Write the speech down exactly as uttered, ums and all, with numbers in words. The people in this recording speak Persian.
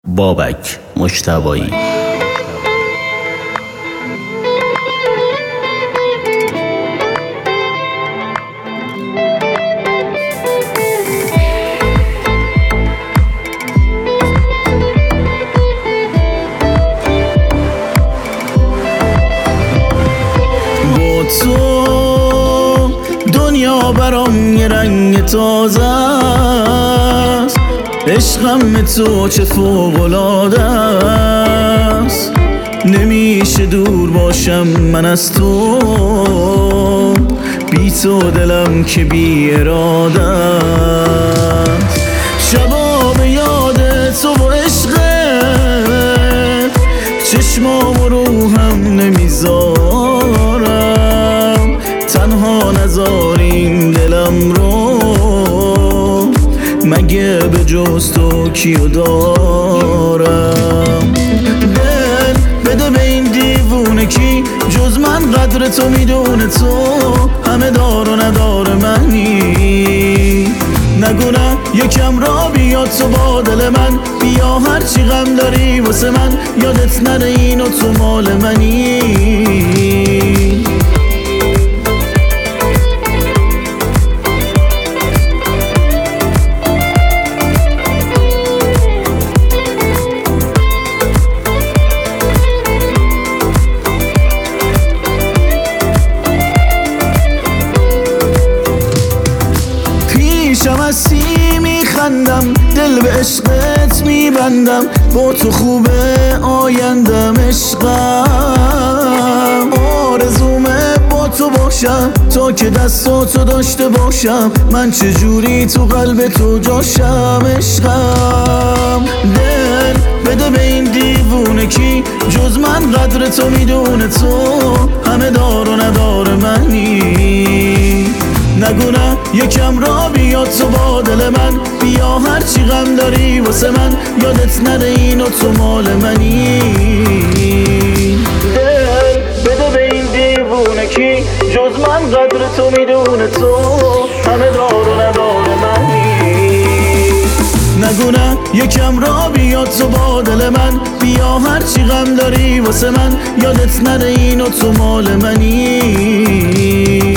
بابک مجتبی. با تو دنیا برام یه رنگ تازه است، عشقم تو چه فوق‌العاده است. نمیشه دور باشم من از تو، بی تو دلم که بی اراده است. شبا به یاد تو و عشقت چشمام و روحم نمیذارم، تنها نذارین دلم رو، مگه به جز تو کیو دارم؟ دل بده به این دیوونه کی جز من قدر تو میدونه، تو همه دار و ندار منی. نگو نه یکم را بیا تو با دل من، بیا هرچی غم داری واسه من، یادت نره اینو تو مال منی. پیشم هستی میخندم، دل به عشقت میبندم، با تو خوبه آیندم عشقم. آرزومه با تو باشم تا که دستاتو داشته باشم، من چجوری تو قلب تو جاشم عشقم. دل بده به این دیوونه کی جز من قدر تو میدونه، تو همه دار و ندار منی. نگو نه یکم را بیا تو با دل من، بیا هرچی غم داری واسه من، یادت نره اینو تو مال منی. دل بده به این دیوونه کی جز من قدر تو میدونه، تو همه دار و ندار منی. نگو نه یکم را بیا تو با دل من، بیا هرچی غم داری واسه من، یادت نره اینو تو مال منی.